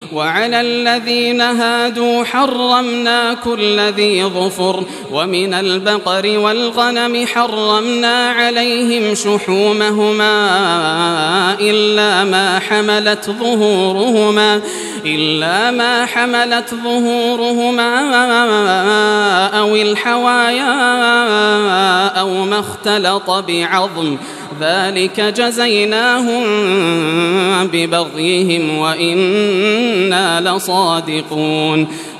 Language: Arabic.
وعلى الذين هادوا حرمنا كل ذي ظفر ومن البقر والغنم حرمنا عليهم شحومهما إلا ما حملت ظهورهما أو الحوايا أو ما اختلط بعظم ذلك جزيناهم ببغيهم وإنا لصادقون